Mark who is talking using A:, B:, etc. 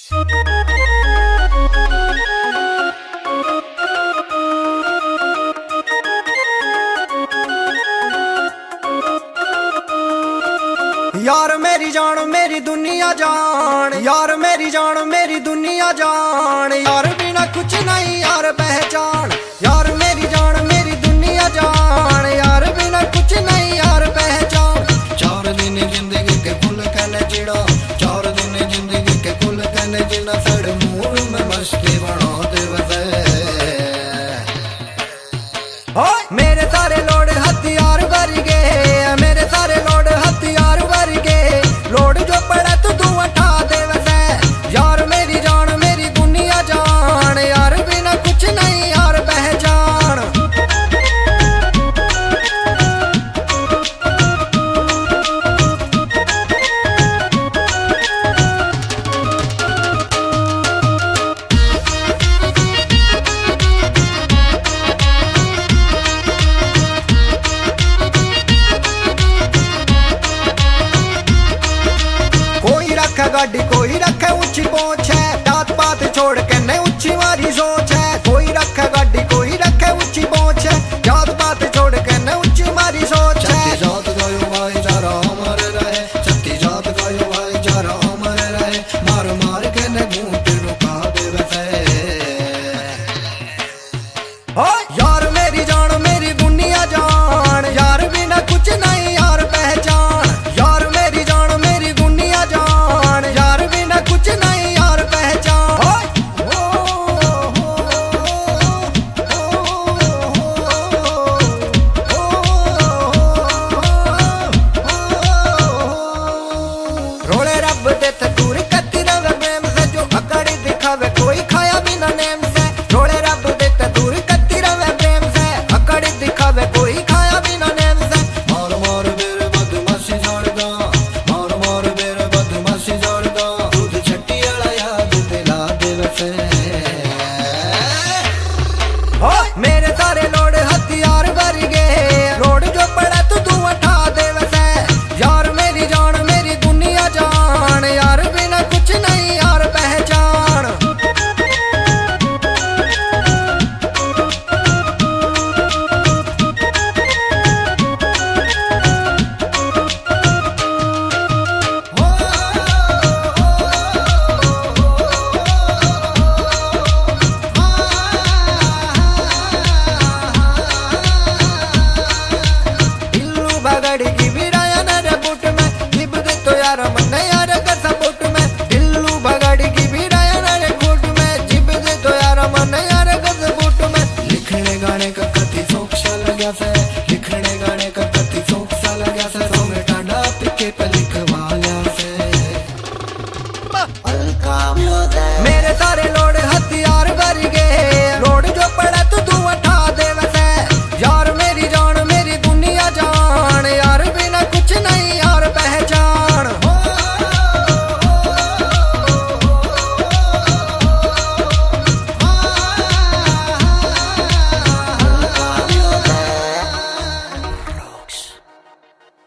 A: यार मेरी जान मेरी दुनिया जान, यार मेरी जान मेरी दुनिया जान, यार बिना कुछ नहीं यार पहचान। यार मेरी जान मेरी दुनिया जान, यार बिना कुछ नहीं यार पहचान। 4 दिन जिंदगी के फुल कहने जीना, 4 दिन जिंदगी के फुल कहने जीना, फिर मूड में मस्ती बना दे वैसे। मेरे सारे लोड हथियार भर गए, मेरे सारे लोड हथियार भर गए, लोड जो पड़ा तो तू उठा दे वैसे। यार मेरी जान मेरी दुनिया जान, यार बिना कुछ नहीं यार पहचान। गाड़ी कोई रखे ऊंची पहुंच,